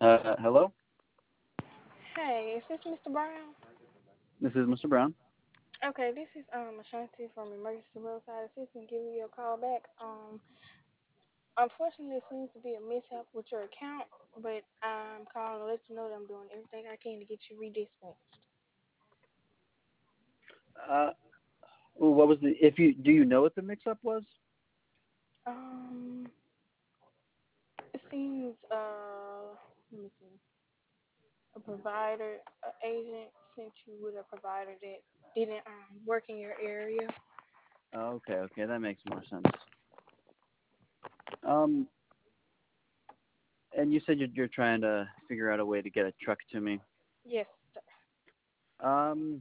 Hello? Hey, is this Mr. Brown? This is Mr. Brown. Okay, this is Ashanti from Emergency Roadside Assistance giving you a call back. Unfortunately, it seems to be a mishap with your account, but I'm calling to let you know that I'm doing everything I can to get you redispatched. Uh, what was the, if you, do you know what the mix-up was? Um, it seems let me see, a provider, agent sent you with a provider that didn't work in your area. Okay, that makes more sense. Um, and you said you're trying to figure out a way to get a truck to me. Yes, sir. Um,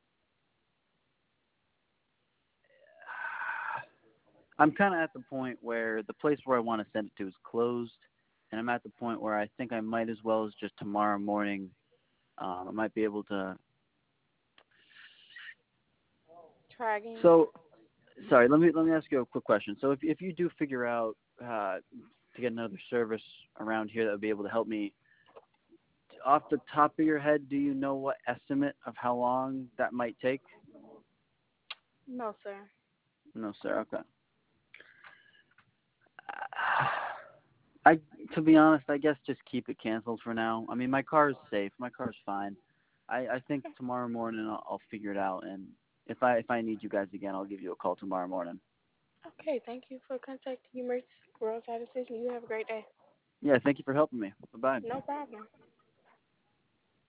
I'm kind of at the point where the place where I want to send it to is closed, and I'm at the point where I think I might as well as just tomorrow morning. I might be able to. Try again. So, sorry, let me ask you a quick question. So, if you do figure out to get another service around here that would be able to help me, off the top of your head, do you know what estimate of how long that might take? No, sir. No, sir. Okay. I, to be honest, I guess just keep it canceled for now. I mean, my car is safe. My car's fine. I think tomorrow morning I'll figure it out, and if I need you guys again, I'll give you a call tomorrow morning. Okay, thank you for contacting Emergency Roadside Assistance. You have a great day. Yeah, thank you for helping me. Bye bye. No problem.